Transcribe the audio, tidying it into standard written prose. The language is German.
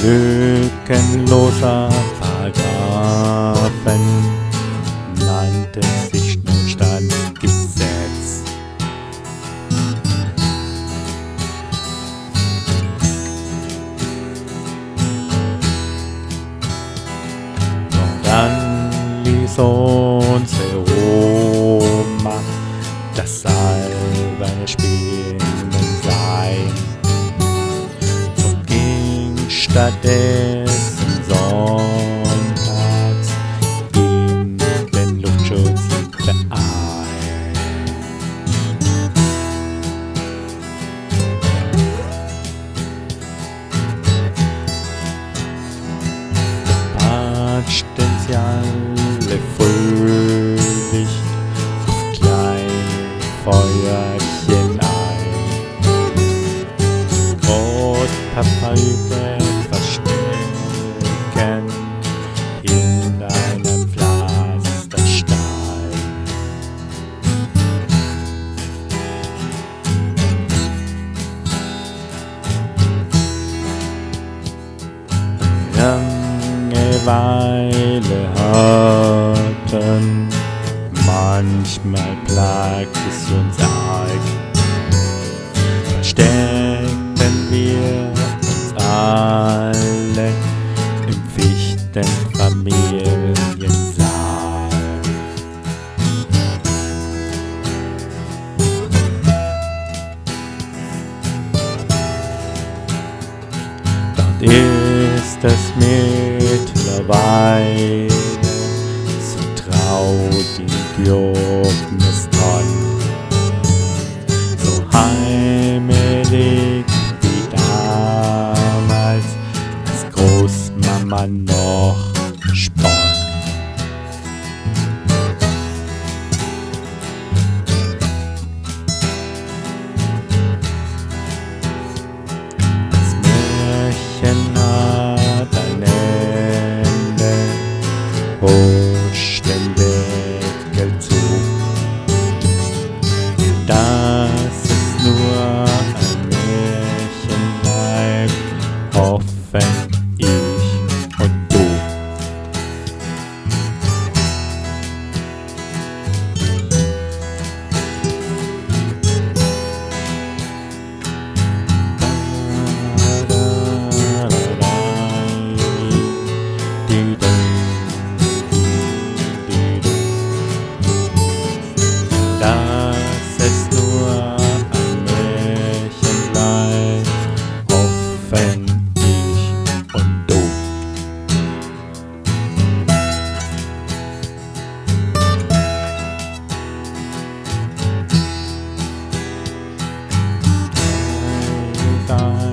lückenloser Paragraphen nannte sich Notstandgesetz. Und dann ließ unsere Oma das alberne Spielen sein und ging stattdessen sonntags in den Luftschutzverein. Patschten sie alle fröhlich auf kleine Feuerchen ein. Großpapa etwas stecken in einem Pflasterstein. Langeweile hatten, manchmal plagt es uns arg. Versteckten wir uns alle im Fichtenfamiliensaal. Dort ist es mittlerweile so traut in Jobneston, so heimelig wie damals, als Großmama noch spann. Das Märchen hat ein Ende, husch den Deckel zu, dass es nur ein Märchen bleibt, hoffen ich und du. Dass es nur ein Märchen bleibt, hoffen ich und du. Da